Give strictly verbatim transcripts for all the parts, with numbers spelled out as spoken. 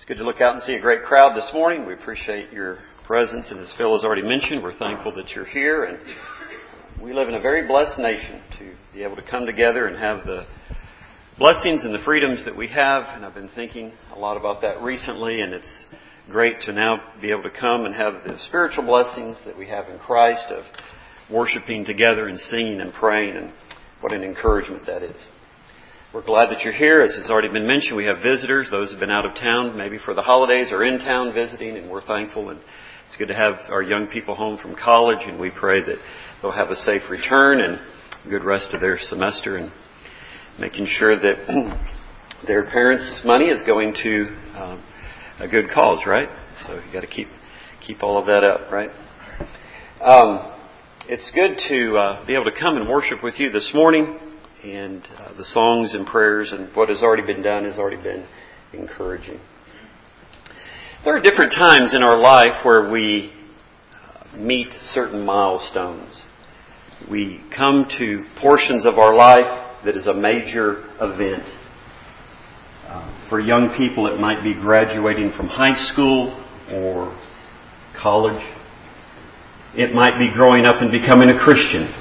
Good to look out and see a great crowd this morning. We appreciate your presence, and as Phil has already mentioned, we're thankful that you're here. And we live in a very blessed nation to be able to come together and have the blessings and the freedoms that we have. And I've been thinking a lot about that recently, and it's great to now be able to come and have the spiritual blessings that we have in Christ of worshiping together and singing and praying, and what an encouragement that is. We're glad that you're here. As has already been mentioned, we have visitors, those who have been out of town, maybe for the holidays or in town visiting, and we're thankful. And it's good to have our young people home from college, and we pray that they'll have a safe return and a good rest of their semester, and making sure that their parents' money is going to um, a good cause, right? So you've got to keep keep all of that up, right? Um, it's good to uh, be able to come and worship with you this morning. And uh, the songs and prayers and what has already been done has already been encouraging. There are different times in our life where we uh, meet certain milestones. We come to portions of our life that is a major event. Uh, for young people, it might be graduating from high school or college. It might be growing up and becoming a Christian.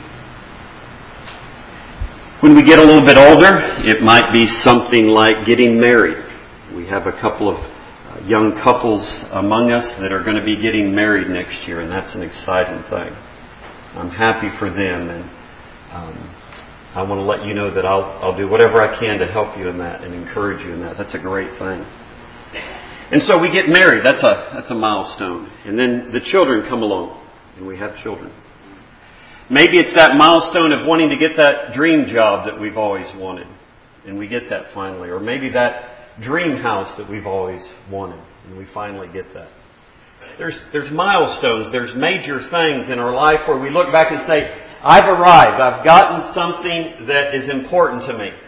When we get a little bit older, it might be something like getting married. We have a couple of young couples among us that are going to be getting married next year, and that's an exciting thing. I'm happy for them, and um, I want to let you know that I'll, I'll do whatever I can to help you in that and encourage you in that. That's a great thing. And so we get married. That's a that's a milestone. And then the children come along, and we have children. Maybe it's that milestone of wanting to get that dream job that we've always wanted, and we get that finally. Or maybe that dream house that we've always wanted, and we finally get that. There's there's milestones, there's major things in our life where we look back and say, I've arrived, I've gotten something that is important to me.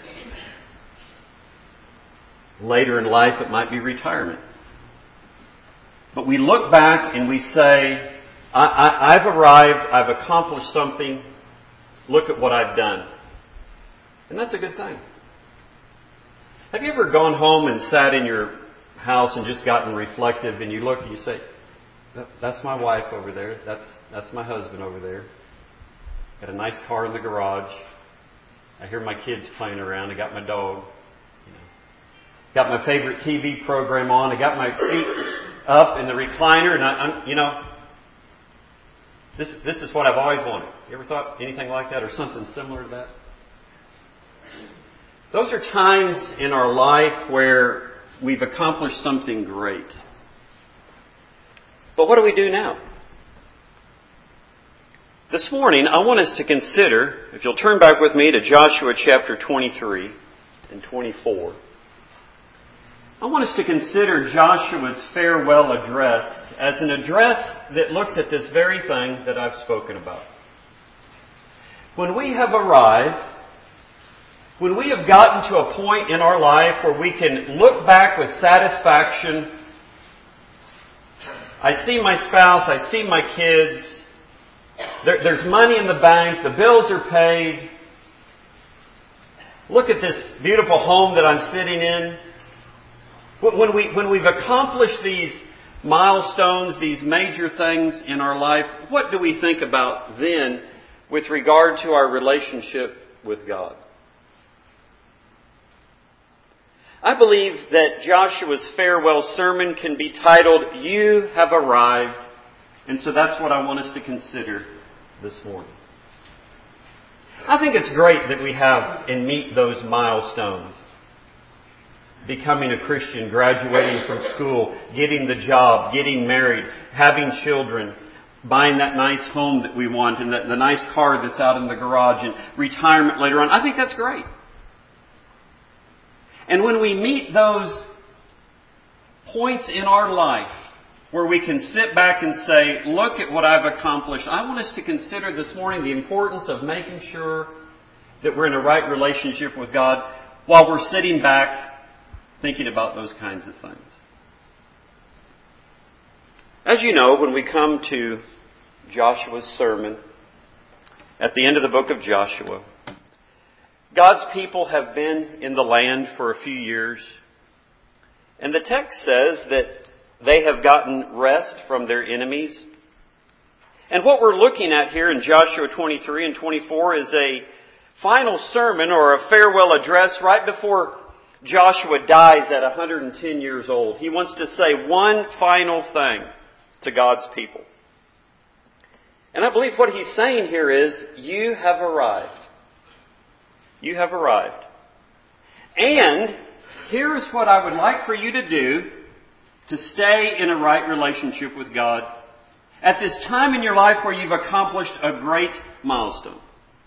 Later in life, it might be retirement. But we look back and we say, I, I, I've arrived, I've accomplished something, look at what I've done. And that's a good thing. Have you ever gone home and sat in your house and just gotten reflective, and you look and you say, that, that's my wife over there, that's that's my husband over there. Got a nice car in the garage. I hear my kids playing around, I got my dog. You know. Got my favorite T V program on, I got my feet up in the recliner, and I, I'm, you know, This, this is what I've always wanted. You ever thought anything like that or something similar to that? Those are times in our life where we've accomplished something great. But what do we do now? This morning, I want us to consider, if you'll turn back with me to Joshua chapter twenty-three and twenty-four. I want us to consider Joshua's farewell address as an address that looks at this very thing that I've spoken about. When we have arrived, when we have gotten to a point in our life where we can look back with satisfaction, I see my spouse, I see my kids, there, there's money in the bank, the bills are paid, look at this beautiful home that I'm sitting in. When, we, when we've accomplished these milestones, these major things in our life, what do we think about then with regard to our relationship with God? I believe that Joshua's farewell sermon can be titled, You Have Arrived, and so that's what I want us to consider this morning. I think it's great that we have and meet those milestones. Becoming a Christian, graduating from school, getting the job, getting married, having children, buying that nice home that we want, and the, the nice car that's out in the garage, and retirement later on. I think that's great. And when we meet those points in our life where we can sit back and say, look at what I've accomplished, I want us to consider this morning the importance of making sure that we're in a right relationship with God while we're sitting back thinking about those kinds of things. As you know, when we come to Joshua's sermon, at the end of the book of Joshua, God's people have been in the land for a few years. And the text says that they have gotten rest from their enemies. And what we're looking at here in Joshua twenty-three and twenty-four is a final sermon or a farewell address right before Joshua dies at one hundred ten years old. He wants to say one final thing to God's people. And I believe what he's saying here is, you have arrived. You have arrived. And here's what I would like for you to do to stay in a right relationship with God at this time in your life where you've accomplished a great milestone.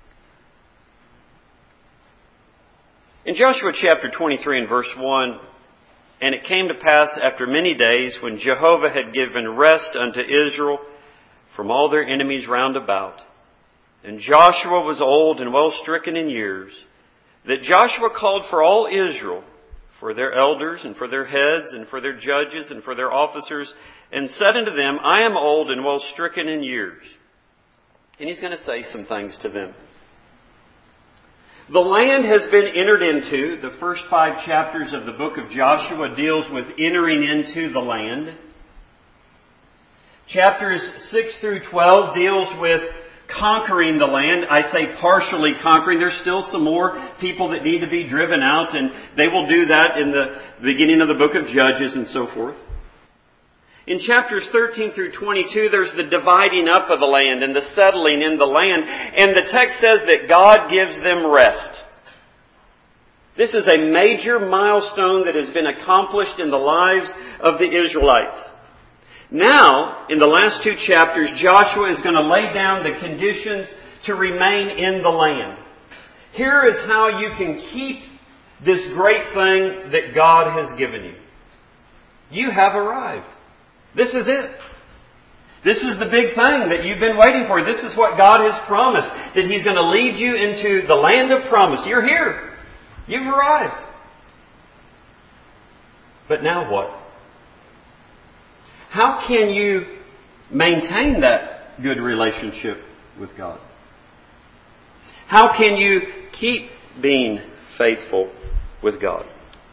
In Joshua chapter twenty-three and verse one, and it came to pass after many days when Jehovah had given rest unto Israel from all their enemies round about, and Joshua was old and well stricken in years, that Joshua called for all Israel, for their elders and for their heads and for their judges and for their officers, and said unto them, I am old and well stricken in years. And he's going to say some things to them. The land has been entered into. The first five chapters of the book of Joshua deals with entering into the land. Chapters six through twelve deals with conquering the land. I say partially conquering. There's still some more people that need to be driven out, and they will do that in the beginning of the book of Judges and so forth. In chapters thirteen through twenty-two, there's the dividing up of the land and the settling in the land. And the text says that God gives them rest. This is a major milestone that has been accomplished in the lives of the Israelites. Now, in the last two chapters, Joshua is going to lay down the conditions to remain in the land. Here is how you can keep this great thing that God has given you. You have arrived. This is it. This is the big thing that you've been waiting for. This is what God has promised, that He's going to lead you into the land of promise. You're here. You've arrived. But now what? How can you maintain that good relationship with God? How can you keep being faithful with God?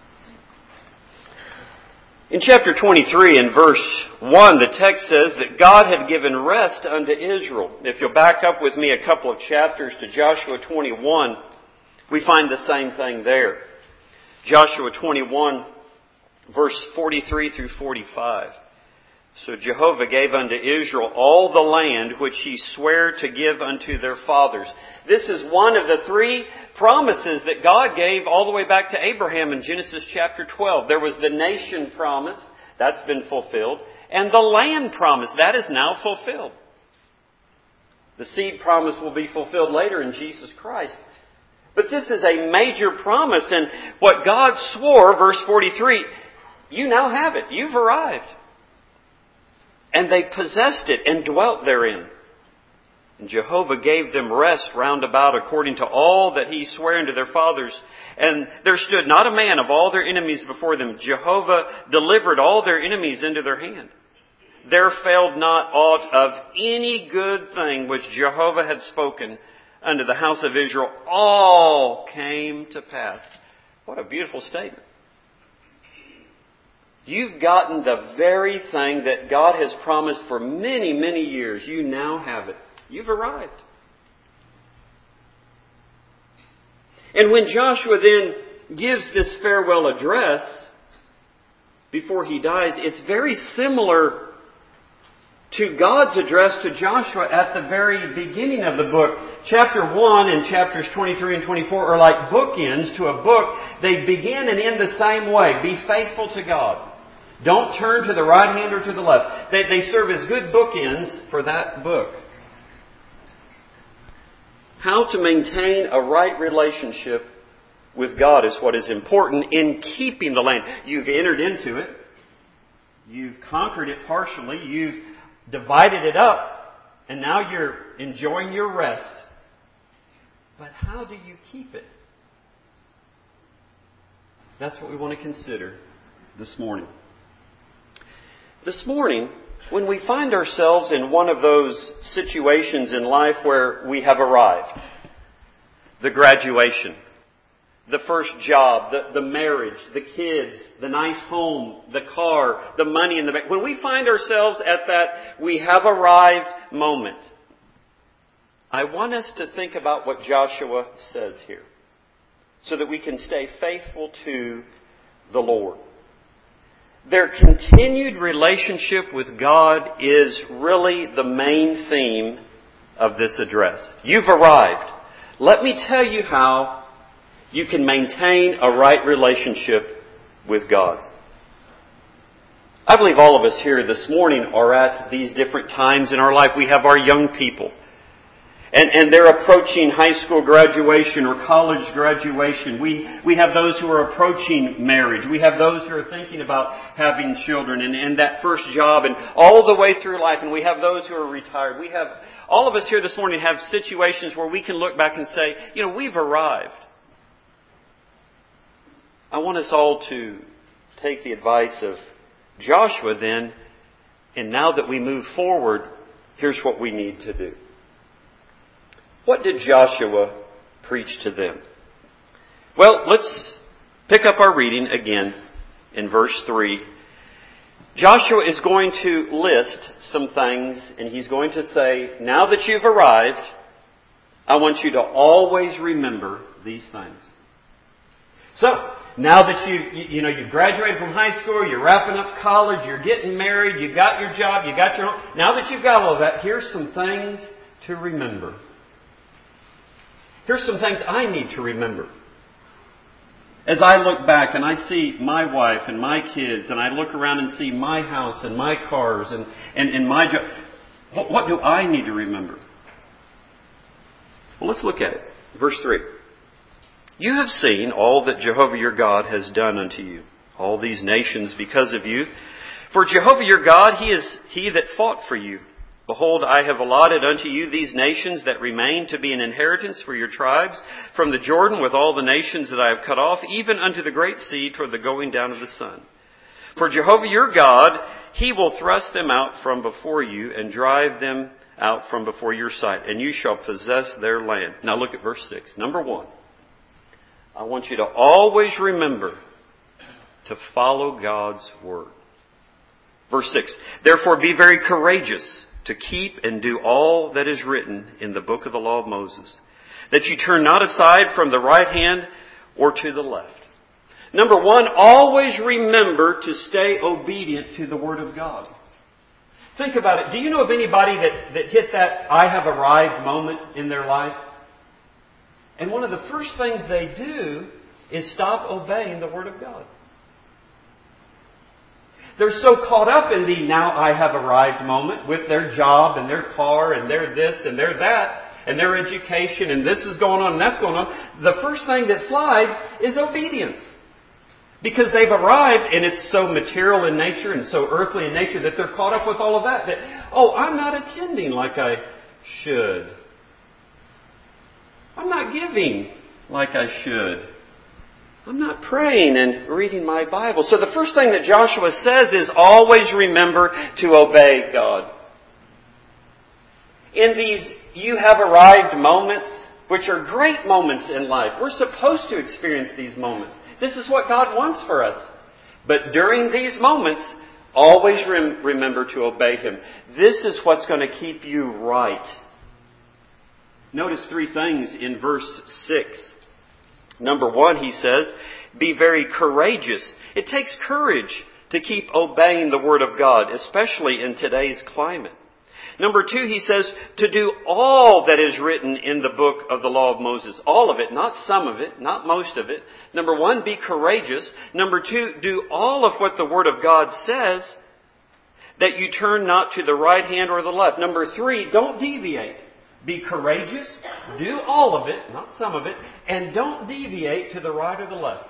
In chapter twenty-three and verse one, the text says that God had given rest unto Israel. If you'll back up with me a couple of chapters to Joshua twenty-one, we find the same thing there. Joshua twenty-one, verse forty-three through forty-five. So Jehovah gave unto Israel all the land which He sware to give unto their fathers. This is one of the three promises that God gave all the way back to Abraham in Genesis chapter twelve. There was the nation promise. That's been fulfilled. And the land promise. That is now fulfilled. The seed promise will be fulfilled later in Jesus Christ. But this is a major promise. And what God swore, verse forty-three, you now have it. You've arrived. And they possessed it and dwelt therein. And Jehovah gave them rest round about according to all that He sware unto their fathers. And there stood not a man of all their enemies before them. Jehovah delivered all their enemies into their hand. There failed not aught of any good thing which Jehovah had spoken unto the house of Israel. All came to pass. What a beautiful statement. You've gotten the very thing that God has promised for many, many years. You now have it. You've arrived. And when Joshua then gives this farewell address before he dies, it's very similar to God's address to Joshua at the very beginning of the book. Chapter one and chapters twenty-three and twenty-four are like bookends to a book. They begin and end the same way. Be faithful to God. Don't turn to the right hand or to the left. They, they serve as good bookends for that book. How to maintain a right relationship with God is what is important in keeping the land. You've entered into it. You've conquered it partially. You've divided it up. And now you're enjoying your rest. But how do you keep it? That's what we want to consider this morning. This morning, when we find ourselves in one of those situations in life where we have arrived, the graduation, the first job, the, the marriage, the kids, the nice home, the car, the money in the bank. When we find ourselves at that we have arrived moment, I want us to think about what Joshua says here so that we can stay faithful to the Lord. Their continued relationship with God is really the main theme of this address. You've arrived. Let me tell you how you can maintain a right relationship with God. I believe all of us here this morning are at these different times in our life. We have our young people. And, and they're approaching high school graduation or college graduation. We, we have those who are approaching marriage. We have those who are thinking about having children and, and that first job and all the way through life. And we have those who are retired. We have, all of us here this morning have situations where we can look back and say, you know, we've arrived. I want us all to take the advice of Joshua then, and now that we move forward, here's what we need to do. What did Joshua preach to them? Well, let's pick up our reading again in verse three. Joshua is going to list some things, and he's going to say, now that you've arrived, I want you to always remember these things. So, now that you, you, you know, you've graduated from high school, you're wrapping up college, you're getting married, you got your job, you got your home. Now that you've got all of that, here's some things to remember. Here's some things I need to remember. As I look back and I see my wife and my kids, and I look around and see my house and my cars and, and, and my job, what, what do I need to remember? Well, let's look at it. Verse three. You have seen all that Jehovah your God has done unto you, all these nations because of you. For Jehovah your God, He is He that fought for you. Behold, I have allotted unto you these nations that remain to be an inheritance for your tribes, from the Jordan with all the nations that I have cut off, even unto the great sea toward the going down of the sun. For Jehovah your God, He will thrust them out from before you and drive them out from before your sight, and you shall possess their land. Now look at verse six. Number one. I want you to always remember to follow God's word. Verse six. Therefore be very courageous to keep and do all that is written in the book of the law of Moses, that you turn not aside from the right hand or to the left. Number one, always remember to stay obedient to the word of God. Think about it. Do you know of anybody that, that hit that I have arrived moment in their life? And one of the first things they do is stop obeying the Word of God. They're so caught up in the now I have arrived moment with their job and their car and their this and their that and their education and this is going on and that's going on. The first thing that slides is obedience. Because they've arrived and it's so material in nature and so earthly in nature that they're caught up with all of that. That, oh, I'm not attending like I should. I'm not giving like I should. I'm not praying and reading my Bible. So the first thing that Joshua says is always remember to obey God. In these you have arrived moments, which are great moments in life, we're supposed to experience these moments. This is what God wants for us. But during these moments, always rem- remember to obey Him. This is what's going to keep you right. Notice three things in verse six. Number one, he says, be very courageous. It takes courage to keep obeying the Word of God, especially in today's climate. Number two, he says, to do all that is written in the book of the law of Moses. All of it, not some of it, not most of it. Number one, be courageous. Number two, do all of what the Word of God says, that you turn not to the right hand or the left. Number three, don't deviate. Be courageous, do all of it, not some of it, and don't deviate to the right or the left.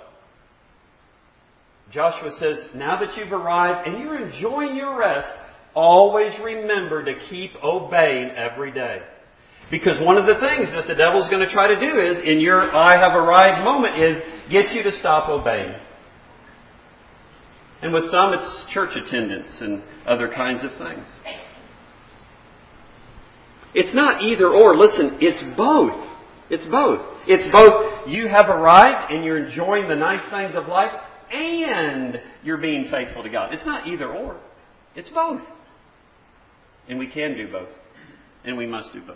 Joshua says, now that you've arrived and you're enjoying your rest, always remember to keep obeying every day. Because one of the things that the devil's going to try to do is, in your I have arrived moment, is get you to stop obeying. And with some, it's church attendance and other kinds of things. It's not either or. Listen, it's both. It's both. It's both you have arrived and you're enjoying the nice things of life and you're being faithful to God. It's not either or. It's both. And we can do both. And we must do both.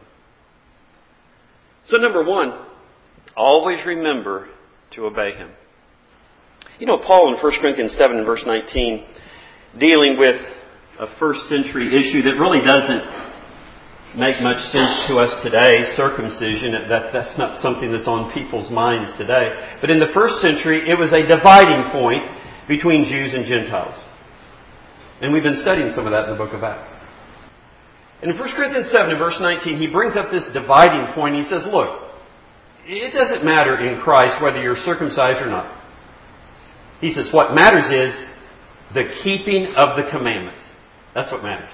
So number one, always remember to obey Him. You know, Paul in First Corinthians seven and verse nineteen, dealing with a first century issue that really doesn't make much sense to us today, circumcision, that, that's not something that's on people's minds today. But in the first century, it was a dividing point between Jews and Gentiles. And we've been studying some of that in the book of Acts. And in First Corinthians seven and verse nineteen, he brings up this dividing point. He says, look, it doesn't matter in Christ whether you're circumcised or not. He says, what matters is the keeping of the commandments. That's what matters.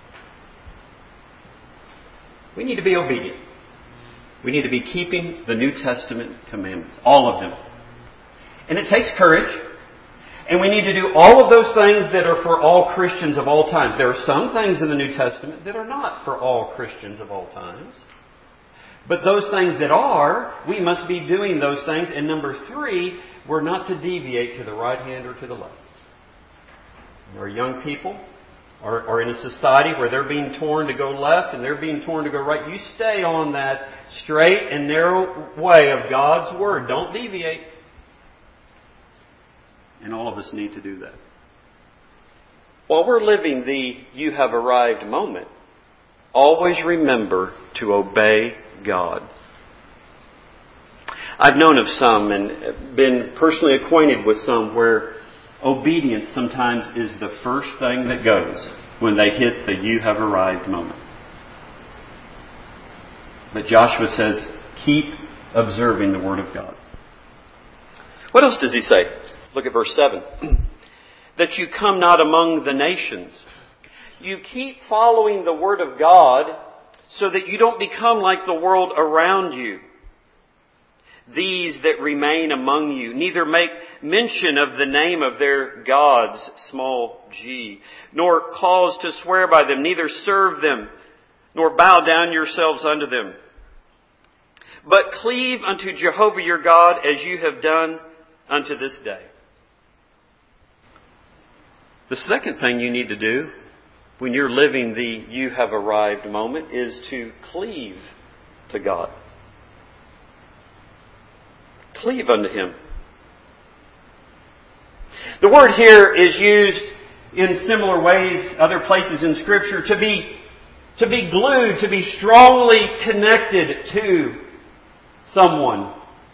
We need to be obedient. We need to be keeping the New Testament commandments. All of them. And it takes courage. And we need to do all of those things that are for all Christians of all times. There are some things in the New Testament that are not for all Christians of all times. But those things that are, we must be doing those things. And number three, we're not to deviate to the right hand or to the left. There are young people or, or in a society where they're being torn to go left and they're being torn to go right. You stay on that straight and narrow way of God's Word. Don't deviate. And all of us need to do that. While we're living the you have arrived moment, always remember to obey God. I've known of some and been personally acquainted with some where obedience sometimes is the first thing that goes when they hit the you have arrived moment. But Joshua says, keep observing the Word of God. What else does he say? Look at verse seven. That you come not among the nations. You keep following the Word of God so that you don't become like the world around you. These that remain among you neither make mention of the name of their gods, small g, nor cause to swear by them, neither serve them, nor bow down yourselves unto them. But cleave unto Jehovah your God as you have done unto this day. The second thing you need to do when you're living the you have arrived moment is to cleave to God. Cleave unto Him. The word here is used in similar ways, other places in Scripture, to be, to be glued, to be strongly connected to someone.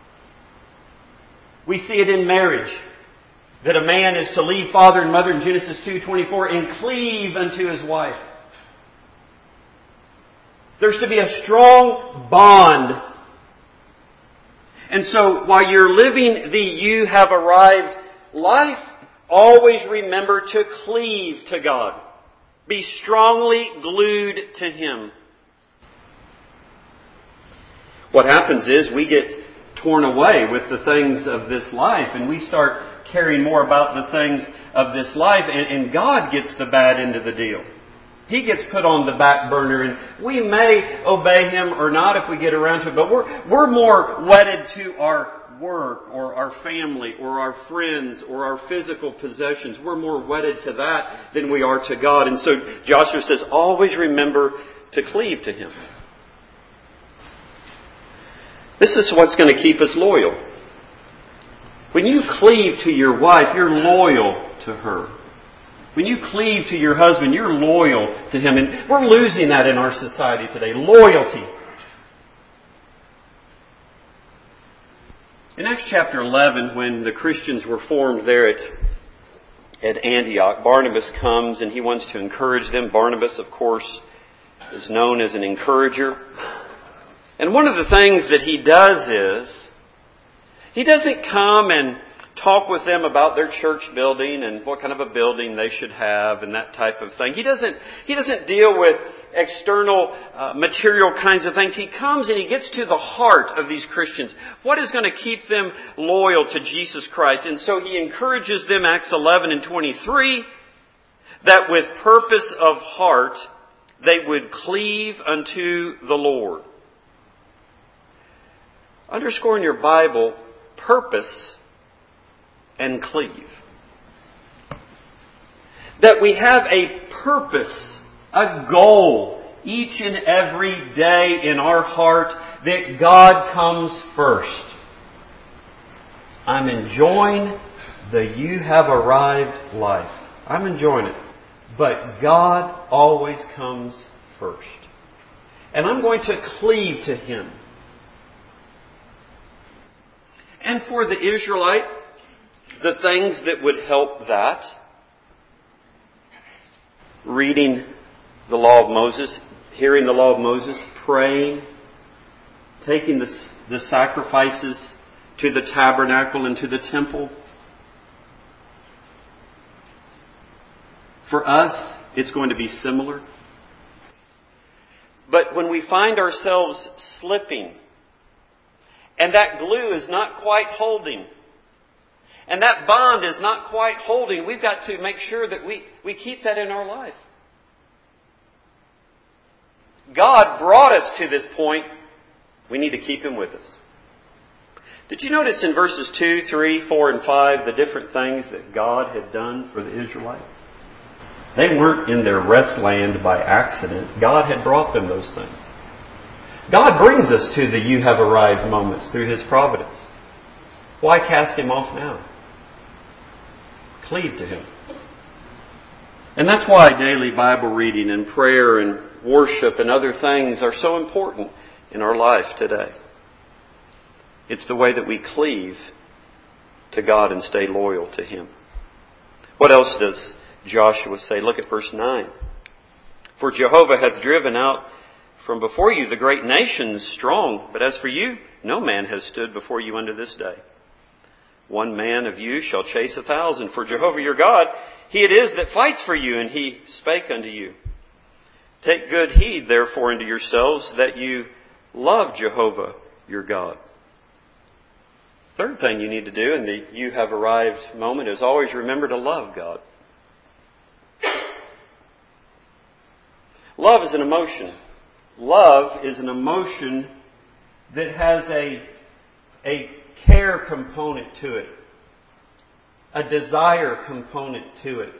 We see it in marriage, that a man is to leave father and mother in Genesis two twenty-four and cleave unto his wife. There's to be a strong bond. And so, while you're living the you have arrived life, always remember to cleave to God. Be strongly glued to Him. What happens is we get torn away with the things of this life and we start caring more about the things of this life, and, and God gets the bad end of the deal. He gets put on the back burner, and we may obey Him or not if we get around to it, but we're, we're more wedded to our work or our family or our friends or our physical possessions. We're more wedded to that than we are to God. And so Joshua says, always remember to cleave to Him. This is what's going to keep us loyal. When you cleave to your wife, you're loyal to her. When you cleave to your husband, you're loyal to him. And we're losing that in our society today. Loyalty. In Acts chapter eleven, when the Christians were formed there at, at Antioch, Barnabas comes and he wants to encourage them. Barnabas, of course, is known as an encourager. And one of the things that he does is, he doesn't come and talk with them about their church building and what kind of a building they should have and that type of thing. He doesn't, he doesn't deal with external uh, material kinds of things. He comes and he gets to the heart of these Christians. What is going to keep them loyal to Jesus Christ? And so he encourages them, Acts eleven and twenty-three, that with purpose of heart they would cleave unto the Lord. underscore in your Bible, purpose and cleave. That we have a purpose, a goal, each and every day in our heart that God comes first. I'm enjoying the you have arrived life. I'm enjoying it. But God always comes first. And I'm going to cleave to Him. And for the Israelite, the things that would help that, reading the law of Moses, hearing the law of Moses, praying, taking the, the sacrifices to the tabernacle and to the temple. For us, it's going to be similar. But when we find ourselves slipping, and that glue is not quite holding, and that bond is not quite holding, we've got to make sure that we, we keep that in our life. God brought us to this point. We need to keep Him with us. Did you notice in verses two, three, four, and five the different things that God had done for the Israelites? They weren't in their rest land by accident. God had brought them those things. God brings us to the you have arrived moments through His providence. Why cast Him off now? Cleave to Him. And that's why daily Bible reading and prayer and worship and other things are so important in our life today. It's the way that we cleave to God and stay loyal to Him. What else does Joshua say? Look at verse nine. For Jehovah hath driven out from before you the great nations strong, but as for you, no man has stood before you unto this day. One man of you shall chase a thousand, for Jehovah your God, He it is that fights for you, and He spake unto you. Take good heed, therefore, unto yourselves, that you love Jehovah your God. Third thing you need to do in the you have arrived moment is always remember to love God. Love is an emotion. Love is an emotion that has a, a care component to it, a desire component to it.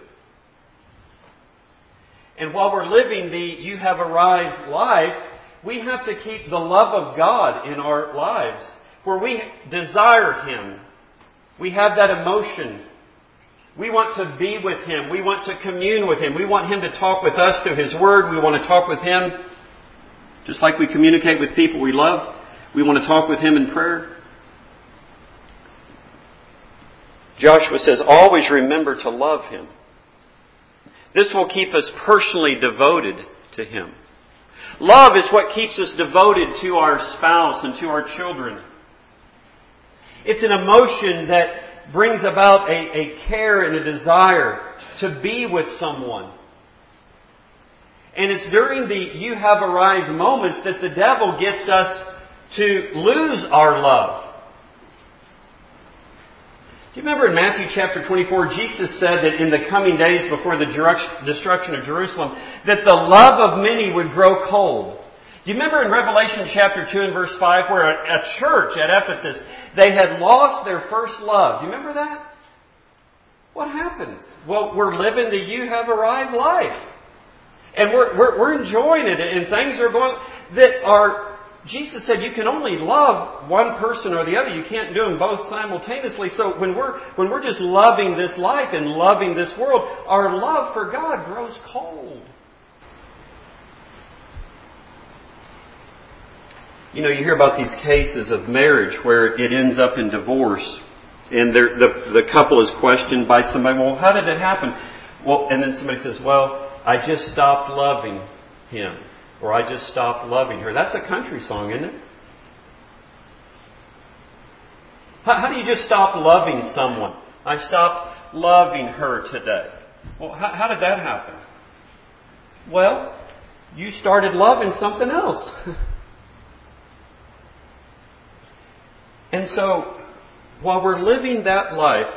And while we're living the you have arrived life, we have to keep the love of God in our lives, where we desire Him. We have that emotion. We want to be with Him. We want to commune with Him. We want Him to talk with us through His Word. We want to talk with Him just like we communicate with people we love. We want to talk with Him in prayer. Joshua says, always remember to love Him. This will keep us personally devoted to Him. Love is what keeps us devoted to our spouse and to our children. It's an emotion that brings about a, a care and a desire to be with someone. And it's during the you have arrived moments that the devil gets us to lose our love. Do you remember in Matthew chapter twenty-four, Jesus said that in the coming days before the destruction of Jerusalem, that the love of many would grow cold? Do you remember in Revelation chapter two and verse five where a church at Ephesus, they had lost their first love? Do you remember that? What happens? Well, we're living the you have arrived life. And we're, we're, we're enjoying it, and things are going that are, Jesus said you can only love one person or the other. You can't do them both simultaneously. So when we're, when we're just loving this life and loving this world, our love for God grows cold. You know, you hear about these cases of marriage where it ends up in divorce, and the, the couple is questioned by somebody, well, how did it happen? Well, and then somebody says, well, I just stopped loving him, or I just stopped loving her. That's a country song, isn't it? How, how do you just stop loving someone? I stopped loving her today. Well, how, how did that happen? Well, you started loving something else. And so, while we're living that life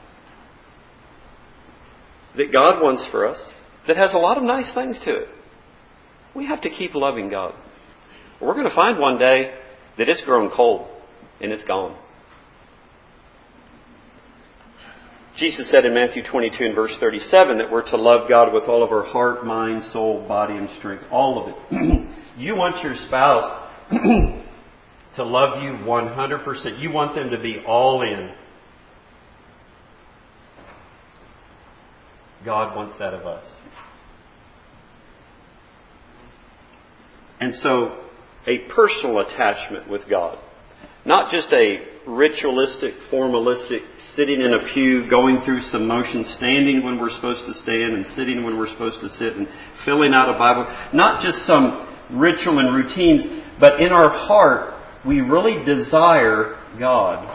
that God wants for us, that has a lot of nice things to it, we have to keep loving God. We're going to find one day that it's grown cold. and it's gone. Jesus said in Matthew twenty-two and verse thirty-seven that we're to love God with all of our heart, mind, soul, body, and strength. All of it. You want your spouse to love you one hundred percent. You want them to be all in. God wants that of us. And so, a personal attachment with God. Not just a ritualistic, formalistic, sitting in a pew, going through some motions, standing when we're supposed to stand and sitting when we're supposed to sit and filling out a Bible. Not just some ritual and routines, but in our heart, we really desire God.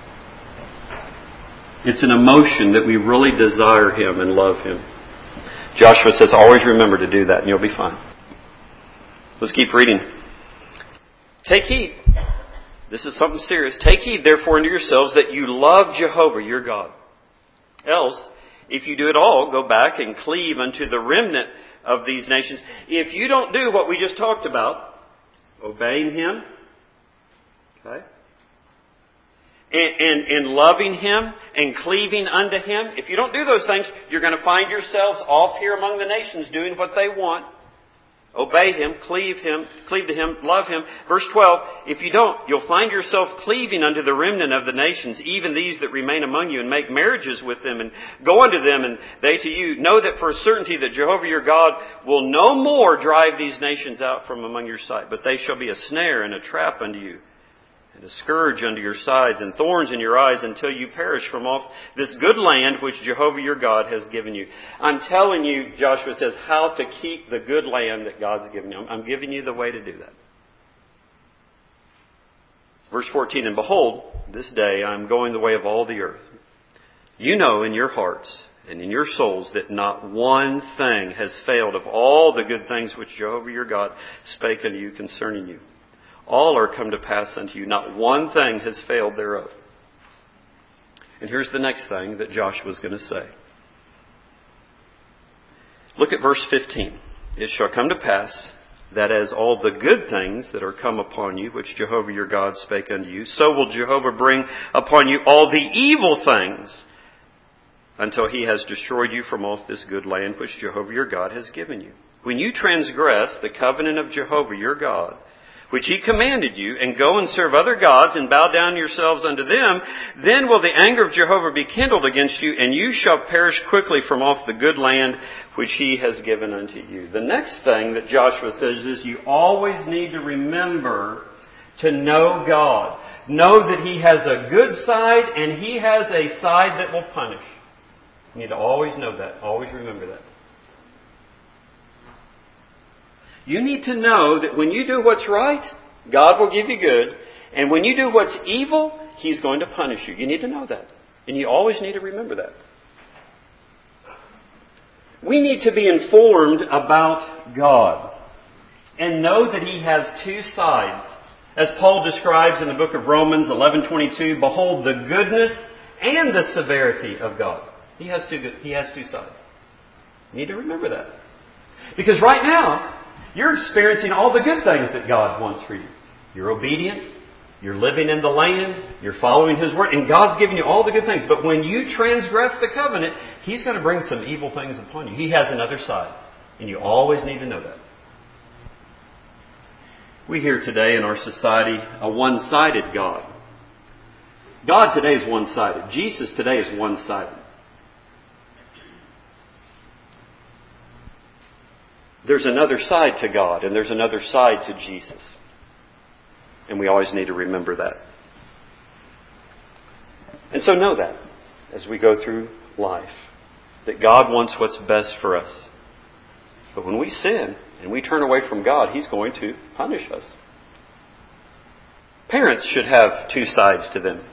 It's an emotion that we really desire Him and love Him. Joshua says, always remember to do that and you'll be fine. Let's keep reading. Take heed. This is something serious. Take heed, therefore, unto yourselves that you love Jehovah your God. Else, if you do it all, go back and cleave unto the remnant of these nations. If you don't do what we just talked about, obeying Him, okay, and, and, and loving Him and cleaving unto Him, if you don't do those things, you're going to find yourselves off here among the nations doing what they want. Obey Him, cleave Him, cleave to Him, love Him. Verse twelve, if you don't, you'll find yourself cleaving unto the remnant of the nations, even these that remain among you, and make marriages with them, and go unto them, and they to you. Know that for a certainty that Jehovah your God will no more drive these nations out from among your sight, but they shall be a snare and a trap unto you, and a scourge unto your sides, and thorns in your eyes, until you perish from off this good land which Jehovah your God has given you. I'm telling you, Joshua says, how to keep the good land that God's given you. I'm giving you the way to do that. Verse fourteen, and behold, this day I am going the way of all the earth. You know in your hearts and in your souls that not one thing has failed of all the good things which Jehovah your God spake unto you concerning you. All are come to pass unto you. Not one thing has failed thereof. And here's the next thing that Joshua is going to say. Look at verse fifteen. It shall come to pass that as all the good things that are come upon you, which Jehovah your God spake unto you, so will Jehovah bring upon you all the evil things, until He has destroyed you from off this good land which Jehovah your God has given you. When you transgress the covenant of Jehovah your God, which He commanded you, and go and serve other gods, and bow down yourselves unto them, then will the anger of Jehovah be kindled against you, and you shall perish quickly from off the good land which He has given unto you. The next thing that Joshua says is you always need to remember to know God. Know that He has a good side, and He has a side that will punish. You need to always know that. Always remember that. You need to know that when you do what's right, God will give you good. And when you do what's evil, He's going to punish you. You need to know that. And you always need to remember that. We need to be informed about God and know that He has two sides. As Paul describes in the book of Romans eleven twenty-two, behold the goodness and the severity of God. He has two, he has two sides. You need to remember that. Because right now, you're experiencing all the good things that God wants for you. You're obedient. You're living in the land. You're following His word. And God's giving you all the good things. But when you transgress the covenant, He's going to bring some evil things upon you. He has another side. And you always need to know that. We hear today in our society a one-sided God. God today is one-sided. Jesus today is one-sided. There's another side to God, and there's another side to Jesus. And we always need to remember that. And so know that as we go through life, that God wants what's best for us. But when we sin and we turn away from God, He's going to punish us. Parents should have two sides to them.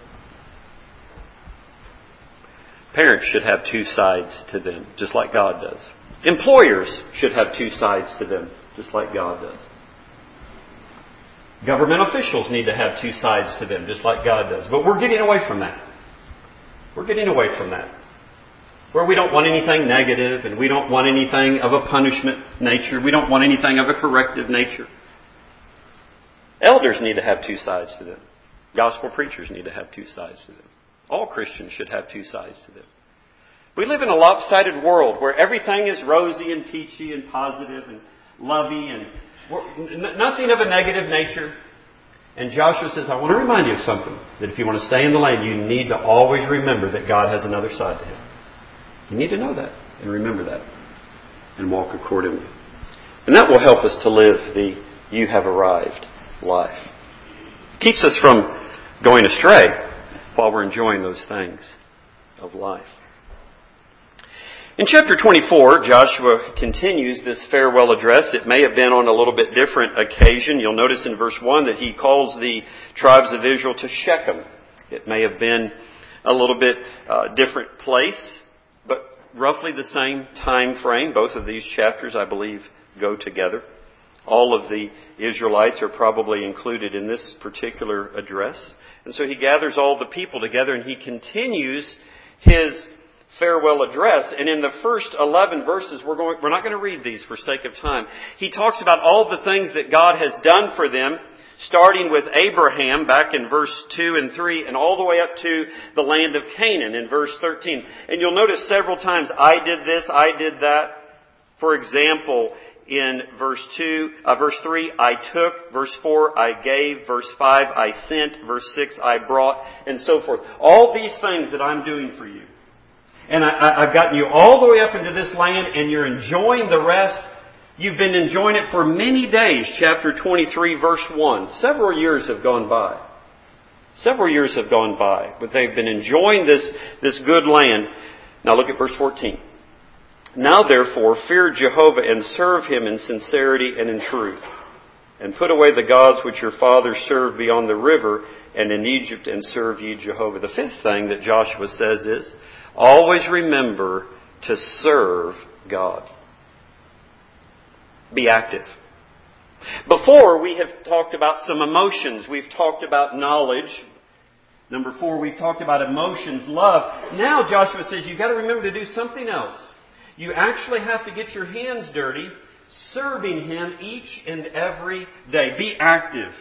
Parents should have two sides to them, just like God does. Employers should have two sides to them, just like God does. Government officials need to have two sides to them, just like God does. But we're getting away from that. We're getting away from that. Where we don't want anything negative, and we don't want anything of a punishment nature. We don't want anything of a corrective nature. Elders need to have two sides to them. Gospel preachers need to have two sides to them. All Christians should have two sides to them. We live in a lopsided world where everything is rosy and peachy and positive and lovey and nothing of a negative nature. And Joshua says, I want to remind you of something. That if you want to stay in the land, you need to always remember that God has another side to Him. You need to know that and remember that and walk accordingly. And that will help us to live the you have arrived life. Keeps us from going astray while we're enjoying those things of life. In chapter twenty-four, Joshua continues this farewell address. It may have been on a little bit different occasion. You'll notice in verse one that he calls the tribes of Israel to Shechem. It may have been a little bit uh, different place, but roughly the same time frame. Both of these chapters, I believe, go together. All of the Israelites are probably included in this particular address. And so he gathers all the people together and he continues his farewell address. And in the first eleven verses, we're going, we're not going to read these for sake of time. He talks about all the things that God has done for them, starting with Abraham back in verse two and three and all the way up to the land of Canaan in verse thirteen. And you'll notice several times, I did this, I did that. For example, in verse two, uh, verse three, I took. Verse four, I gave. Verse five, I sent. Verse six, I brought. And so forth. All these things that I'm doing for you. And I, I, I've gotten you all the way up into this land and you're enjoying the rest. You've been enjoying it for many days. Chapter twenty-three, verse one. Several years have gone by. Several years have gone by. But they've been enjoying this, this good land. Now look at verse fourteen. Now therefore fear Jehovah and serve Him in sincerity and in truth. And put away the gods which your fathers served beyond the river and in Egypt and serve ye Jehovah. The fifth thing that Joshua says is, always remember to serve God. Be active. Before, we have talked about some emotions. We've talked about knowledge. Number four, we've talked about emotions, love. Now Joshua says you've got to remember to do something else. You actually have to get your hands dirty, serving Him each and every day. Be active.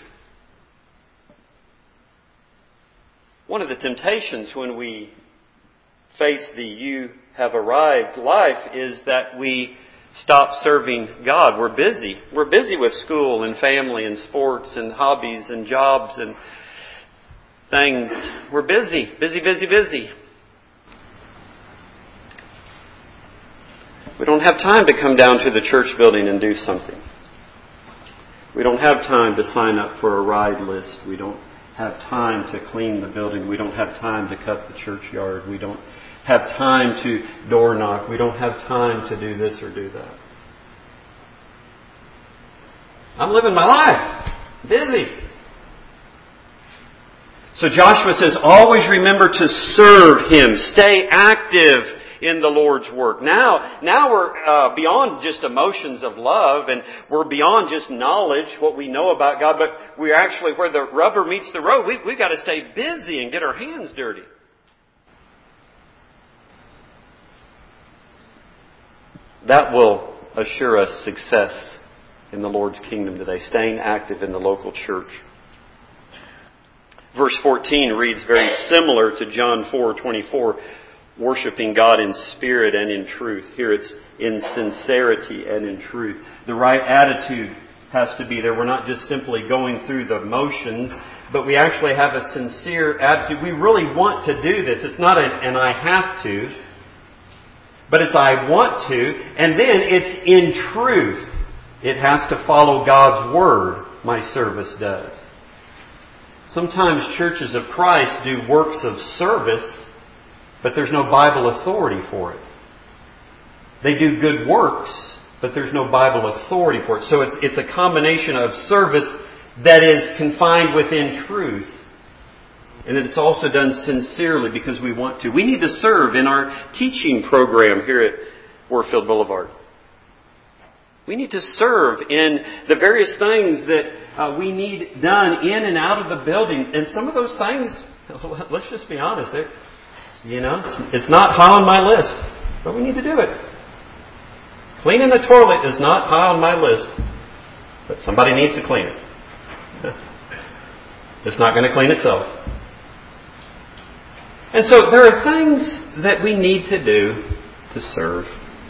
One of the temptations when we face the you have arrived life is that we stop serving God. We're busy. We're busy with school and family and sports and hobbies and jobs and things. We're busy, busy, busy, busy. We don't have time to come down to the church building and do something. We don't have time to sign up for a ride list. We don't have time to clean the building. We don't have time to cut the churchyard. We don't have time to door knock. We don't have time to do this or do that. I'm living my life. Busy. So Joshua says, always remember to serve Him. Stay active in the Lord's work. Now, now we're uh, beyond just emotions of love, and we're beyond just knowledge, what we know about God, but we're actually where the rubber meets the road. We, we've got to stay busy and get our hands dirty. That will assure us success in the Lord's kingdom today, staying active in the local church. Verse fourteen reads very similar to John four twenty-four, worshiping God in spirit and in truth. Here it's in sincerity and in truth. The right attitude has to be there. We're not just simply going through the motions, but we actually have a sincere attitude. We really want to do this. It's not an, and I have to, but it's I want to, and then it's in truth. It has to follow God's Word, my service does. Sometimes churches of Christ do works of service, but there's no Bible authority for it. They do good works, but there's no Bible authority for it. So it's, it's a combination of service that is confined within truth. And it's also done sincerely because we want to. We need to serve in our teaching program here at Warfield Boulevard. We need to serve in the various things that uh, we need done in and out of the building. And some of those things, let's just be honest, you know, it's, it's not high on my list, but we need to do it. Cleaning the toilet is not high on my list, but somebody needs to clean it. It's not going to clean itself. And so there are things that we need to do to serve.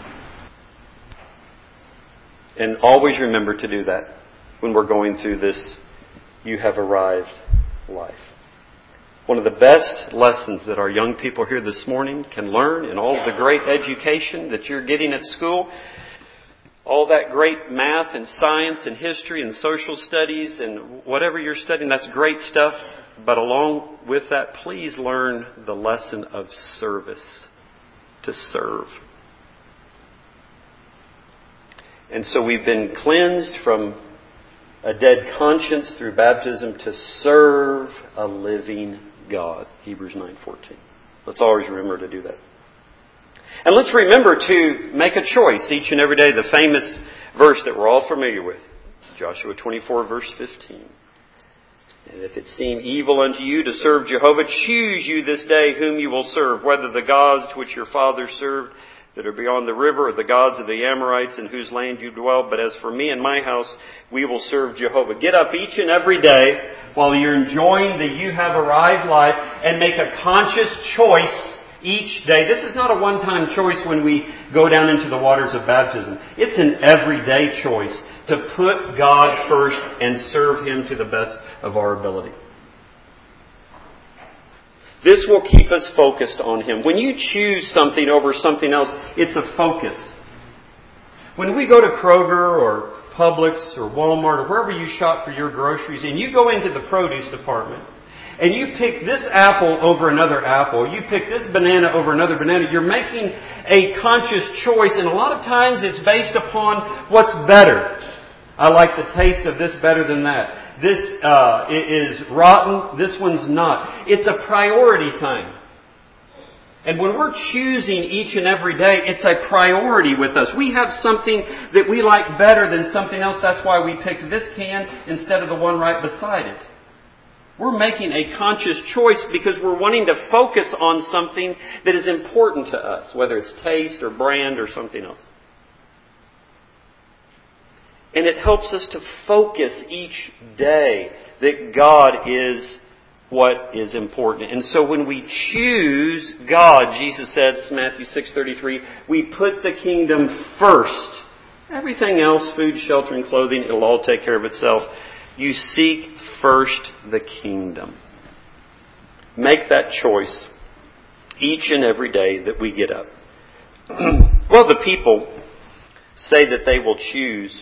And always remember to do that when we're going through this "you have arrived" life. One of the best lessons that our young people here this morning can learn in all the great education that you're getting at school, all that great math and science and history and social studies and whatever you're studying, that's great stuff. But along with that, please learn the lesson of service, to serve. And so we've been cleansed from a dead conscience through baptism to serve a living God. Hebrews nine fourteen. Let's always remember to do that. And let's remember to make a choice each and every day. The famous verse that we're all familiar with. Joshua twenty-four verse fifteen. And if it seem evil unto you to serve Jehovah, choose you this day whom you will serve, whether the gods which your fathers served that are beyond the river, or the gods of the Amorites in whose land you dwell. But as for me and my house, we will serve Jehovah. Get up each and every day while you're enjoying the "you have arrived" life and make a conscious choice each day. This is not a one-time choice when we go down into the waters of baptism. It's an everyday choice to put God first and serve Him to the best of our ability. This will keep us focused on Him. When you choose something over something else, it's a focus. When we go to Kroger or Publix or Walmart or wherever you shop for your groceries, and you go into the produce department, and you pick this apple over another apple, you pick this banana over another banana, you're making a conscious choice, and a lot of times it's based upon what's better. I like the taste of this better than that. This uh, is rotten, this one's not. It's a priority thing. And when we're choosing each and every day, it's a priority with us. We have something that we like better than something else. That's why we picked this can instead of the one right beside it. We're making a conscious choice because we're wanting to focus on something that is important to us, whether it's taste or brand or something else. And it helps us to focus each day that God is what is important. And so when we choose God, Jesus says, Matthew six thirty-three, we put the kingdom first. Everything else, food, shelter, and clothing, it'll all take care of itself. You seek first the kingdom. Make that choice each and every day that we get up. Well, the people say that they will choose.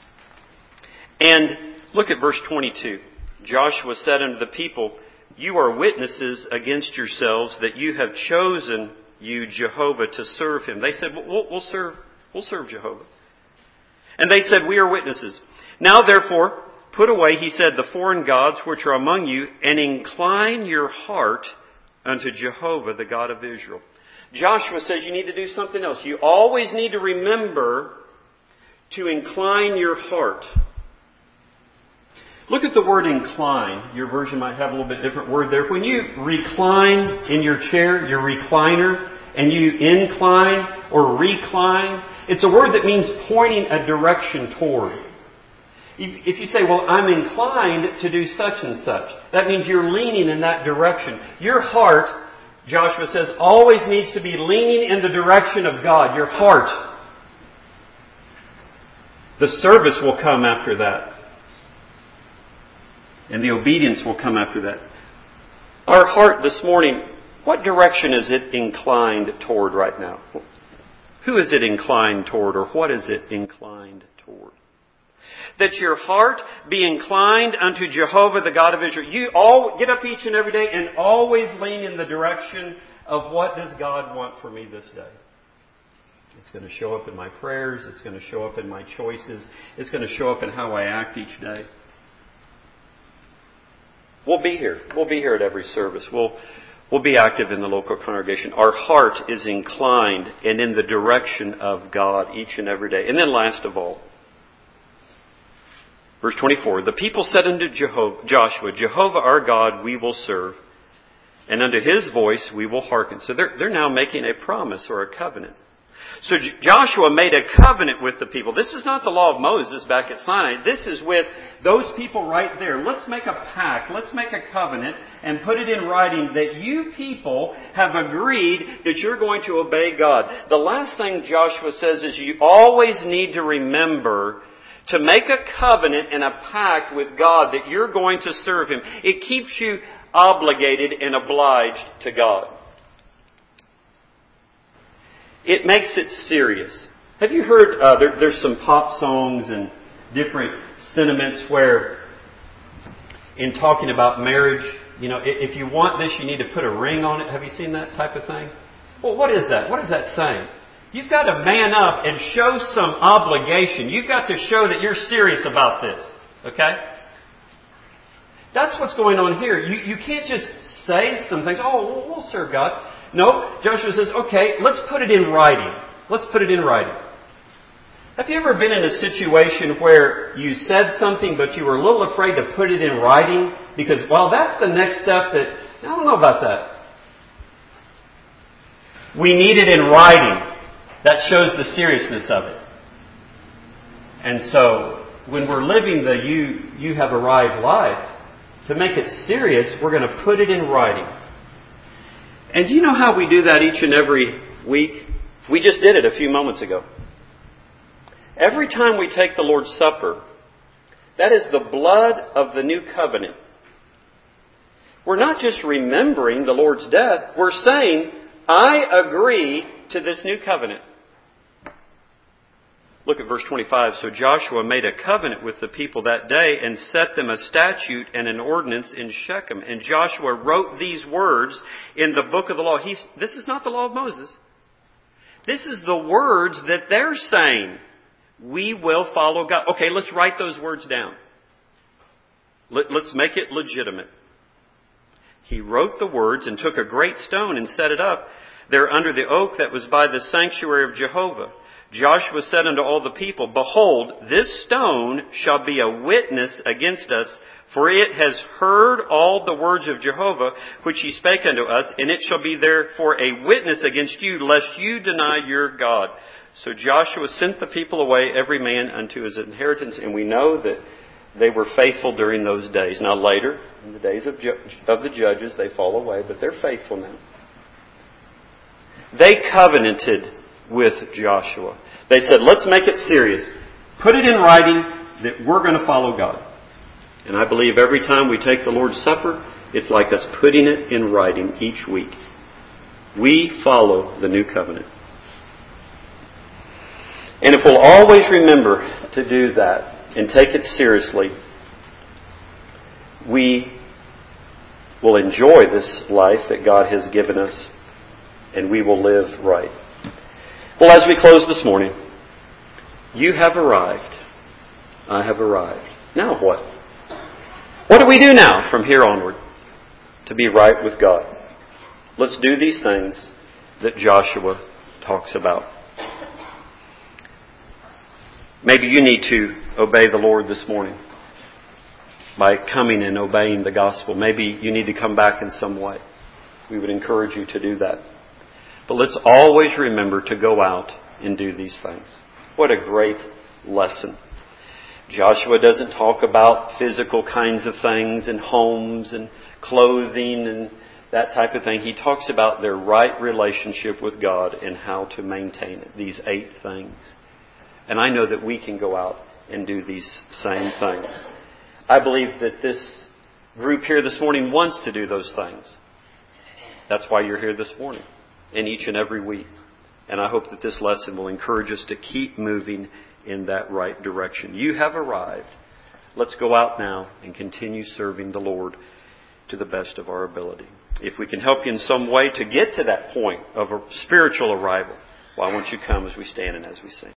And look at verse twenty-two. Joshua said unto the people, "You are witnesses against yourselves that you have chosen you Jehovah to serve Him." They said, we'll, we'll serve, we'll serve Jehovah. And they said, "We are witnesses. Now therefore, put away," he said, "the foreign gods which are among you, and incline your heart unto Jehovah, the God of Israel." Joshua says you need to do something else. You always need to remember to incline your heart. Look at the word incline. Your version might have a little bit different word there. When you recline in your chair, your recliner, and you incline or recline, it's a word that means pointing a direction toward. If you say, "Well, I'm inclined to do such and such," that means you're leaning in that direction. Your heart, Joshua says, always needs to be leaning in the direction of God. Your heart. The service will come after that. And the obedience will come after that. Our heart this morning, what direction is it inclined toward right now? Who is it inclined toward, or what is it inclined toward? That your heart be inclined unto Jehovah, the God of Israel. You all get up each and every day and always lean in the direction of what does God want for me this day. It's going to show up in my prayers. It's going to show up in my choices. It's going to show up in how I act each day. We'll be here. We'll be here at every service. We'll we'll be active in the local congregation. Our heart is inclined and in the direction of God each and every day. And then last of all, verse twenty-four, the people said unto Jehovah, Joshua, "Jehovah our God we will serve, and unto His voice we will hearken." So they're, they're now making a promise or a covenant. So Joshua made a covenant with the people. This is not the law of Moses back at Sinai. This is with those people right there. Let's make a pact. Let's make a covenant and put it in writing that you people have agreed that you're going to obey God. The last thing Joshua says is you always need to remember to make a covenant and a pact with God that you're going to serve Him. It keeps you obligated and obliged to God. It makes it serious. Have you heard, uh, there, there's some pop songs and different sentiments where in talking about marriage, you know, if you want this, you need to put a ring on it. Have you seen that type of thing? Well, what is that? What is that saying? You've got to man up and show some obligation. You've got to show that you're serious about this. Okay? That's what's going on here. You, you can't just say some things, oh, we'll serve God. No, Joshua says, okay, let's put it in writing. Let's put it in writing. Have you ever been in a situation where you said something but you were a little afraid to put it in writing? Because, well, that's the next step that, I don't know about that. We need it in writing. That shows the seriousness of it. And so, when we're living the you, you have arrived life, to make it serious, we're going to put it in writing. And do you know how we do that each and every week? We just did it a few moments ago. Every time we take the Lord's Supper, that is the blood of the new covenant. We're not just remembering the Lord's death. We're saying, I agree to this new covenant. Look at verse twenty-five. So Joshua made a covenant with the people that day and set them a statute and an ordinance in Shechem. And Joshua wrote these words in the book of the law. He's, this is not the law of Moses. This is the words that they're saying. We will follow God. Okay, let's write those words down. Let, let's make it legitimate. He wrote the words and took a great stone and set it up there under the oak that was by the sanctuary of Jehovah. Joshua said unto all the people, Behold, this stone shall be a witness against us, for it has heard all the words of Jehovah, which he spake unto us, and it shall be therefore a witness against you, lest you deny your God. So Joshua sent the people away, every man unto his inheritance, and we know that they were faithful during those days. Now later, in the days of, ju- of the judges, they fall away, but they're faithful now. They covenanted with Joshua. They said, let's make it serious. Put it in writing that we're going to follow God. And I believe every time we take the Lord's Supper, it's like us putting it in writing each week. We follow the new covenant. And if we'll always remember to do that and take it seriously, we will enjoy this life that God has given us, and we will live right. Well, as we close this morning, you have arrived. I have arrived. Now what? What do we do now from here onward to be right with God? Let's do these things that Joshua talks about. Maybe you need to obey the Lord this morning by coming and obeying the gospel. Maybe you need to come back in some way. We would encourage you to do that. But let's always remember to go out and do these things. What a great lesson. Joshua doesn't talk about physical kinds of things and homes and clothing and that type of thing. He talks about their right relationship with God and how to maintain it. These eight things. And I know that we can go out and do these same things. I believe that this group here this morning wants to do those things. That's why you're here this morning and each and every week. And I hope that this lesson will encourage us to keep moving in that right direction. You have arrived. Let's go out now and continue serving the Lord to the best of our ability. If we can help you in some way to get to that point of a spiritual arrival, well, I want you to come as we stand and as we sing.